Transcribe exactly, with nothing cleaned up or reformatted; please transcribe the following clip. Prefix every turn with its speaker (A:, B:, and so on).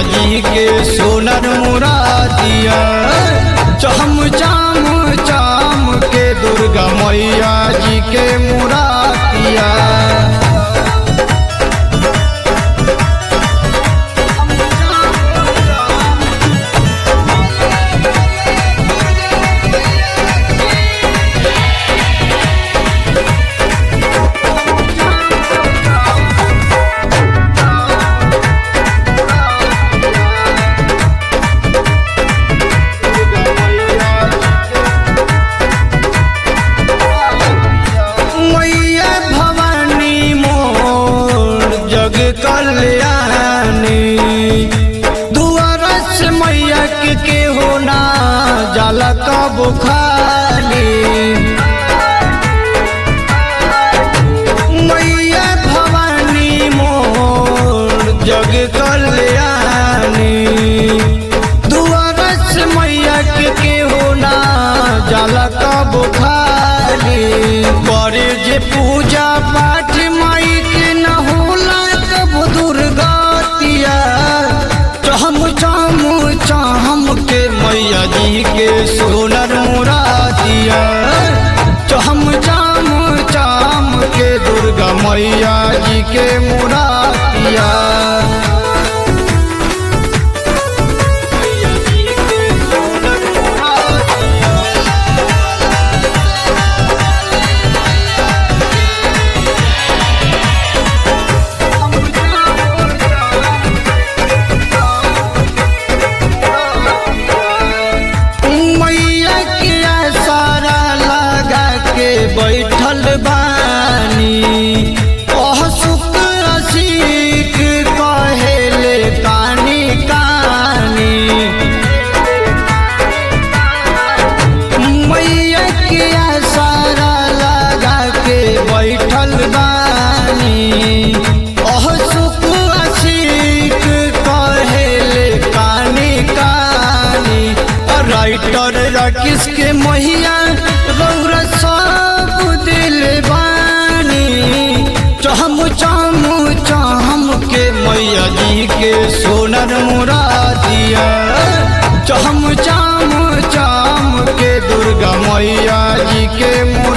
A: जी के सोनर मुरादिया। चम चाम चाम के दुर्गा मैया जी के मुरादिया। कल्याणी दुआरस मैया के, के होना जाला कब खाली। मैया भवानी मोर जग कल्याणी दुआरस मैया के, के होना जाला कब खाली। करे जे पूजा पाठ माई के न होला दुर्गातिया। चम चाम चाम के मैया जी के सोनर मुरादिया। चम चाम चाम के दुर्गा मैया जी के मुरादिया। बैठल बानी ओह सुख असीक कहेले कानी कानी। मैया के सारा लगा के बैठल बानी ओह सुख असीक कहेले कानी कानी। राइटर राकेश के मैया रौरा चम चाम चाम के मैया जी के सोनर मुरादिया। चम चाम चाम के दुर्गा मैया जी के